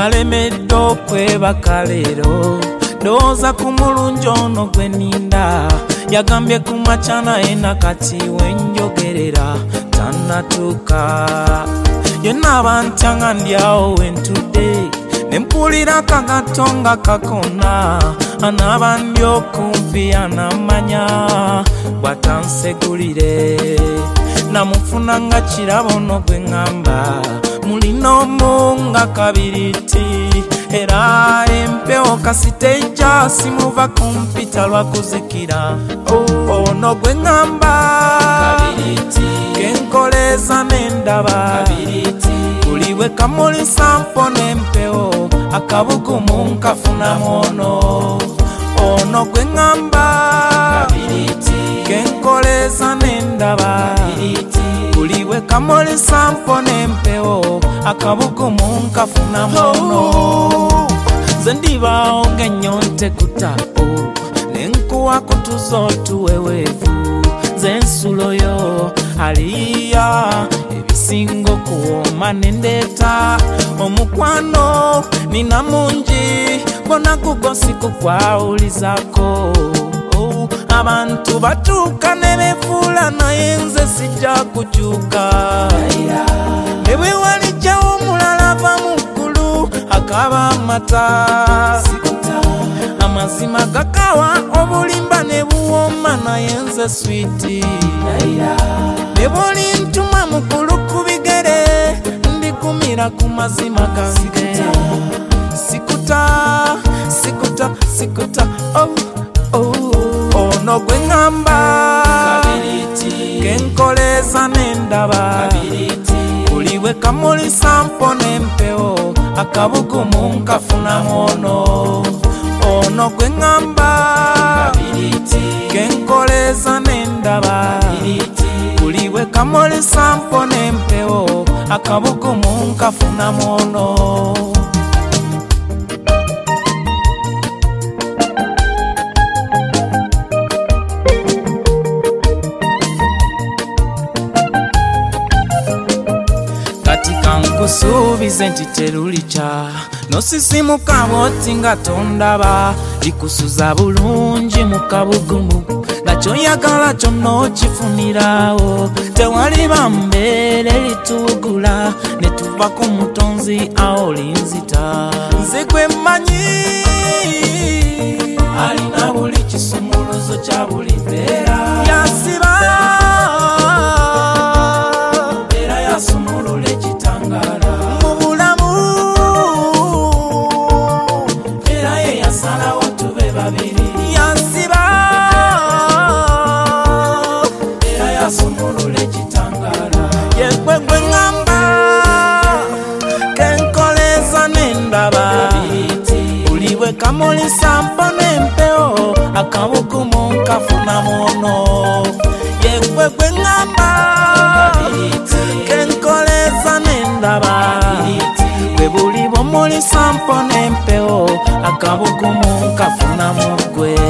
nalemedde okwebaka leero ndowooza ku mulungi ono gwe ninda yagambye ku makya naye nakati wenjogerera tannatuuka yonna abantya nga ndyawo wentudde nempulira kagato nga kakona anaaba ndi okumpi anamanya bwatansegulire namufuna nga kirabo no gwe ŋŋamba mulina omu nga kabiriti era empewo kasitejja simuva kumpita lwakuzikira ono gwe ŋŋamba genkoleza nendaba kuliwe kamuli sampo n'empewo akabugumu nkafunamu ono gwe ŋŋamba genkoleza nendaba kuliwe kamuli sampo n'empewo akabugumu nkafunamu nze ndibaawo ng'ennyonte kutako nenkuwa kutuza otuweweevu nze nsuloyo aliya ebisinga okuwooma nendeeta omukwano nina mungi gwonna gugo sikukwawulizako abantu batuuka ne befuula naye nze sijja kukyuka ne bwe walijjawo omulala ava mu ggulu akaba amata amazima gakawa obulimba ne buwooma naye nze switi ne bwolintuma mukulu ku bigere ndikumira ku mazima gange sikuta ono gwe ŋŋamba genkoleza nendaba kuliwe kamuli sampo n'empewo akabugumu nkafunamu ono gwe ŋŋamba genkoleza nendaba kuliwe kamuli sampo n'empewo akabugumu nkafunamu kusuubize nti terulikya nosisimuka bwoti nga tondaba likusuza bulungi mu kabugumu nakyoyagala kyonna okifunirawo tewali bambeere litugula ne tuva ku mutonzi awo linzita nze gwe mmanyi alina buli kisumuluzo kya buli mbeera yasiba era yasumulula ekitangala mu bulamu era ye yasalawo tube babiri yasiba era yasumulula ekitangala yegwe gwe ŋŋamba kenkoleza nendaba uliwe kamuli sampo n'empewo akabugumu nkafunamu yegwe gwe ŋŋamba kenkoleza nendaba bwe buli bwomuli sampo n'empewo akabugumu nkafunamu gwe